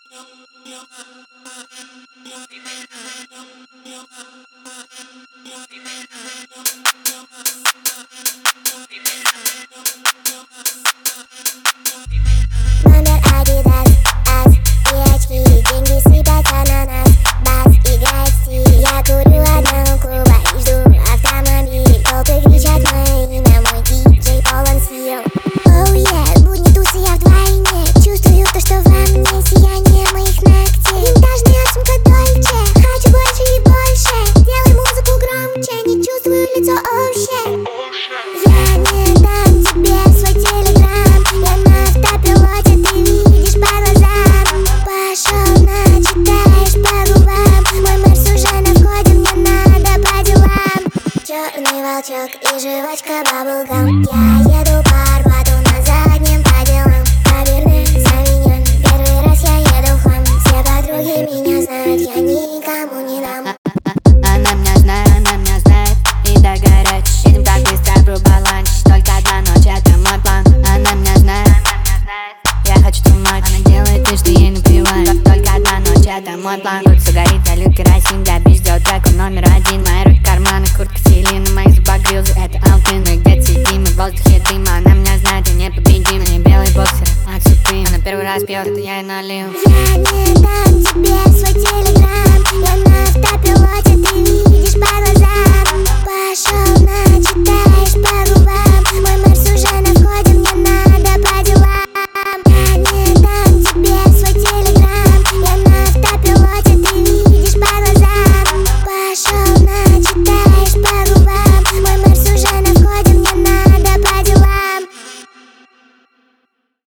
Номер Adidas, ас и очки, деньги сыпятся на нас, бас играет стиль. Я курю одна у клуба и жду автомобиль. Толпы кричат мое имя, мой диджей полон сил. Оу yeah, будни тусы, я вдвойне чувствую то, что во мне сияние моих ногтей. Винтажная сумка Дольче, хочу больше и больше. Делай музыку громче, не чувствую лицо вообще. Я не дам тебе свой телеграм, я на автопилоте, ты видишь по глазам. Пошел, начитаешь по губам, мой мерс уже на входе, мне надо по делам. Черный волчок и жвачка баблгам. Я еду по Арбату на заднем по делам. Каберне Савиньон, первый раз я еду в хлам. Все подруги меня знают, я никому не дам. Она меня знает, и до горячей. Едем так быстро, врубай ланч. Только одна ночь, это мой план. Она меня знает, я хочу ту ночь. Она делает вид, что ей наплевать. Только одна ночь, это мой план. Тут все горит, я лью керосин для бич. Сделать трек номер один. Мои руки, карманы, куртка, филин. На моих зубах грилзы, это Алтын. Мы где-то сидим, и в воздухе дым. Она меня знает, я непобедим. На ней белый боксер от Supreme. Она первый раз пьет, это я и налил. Я не дам тебе свой телеграм, я на автопилоте, ты видишь по глазам. Пошел, начитай.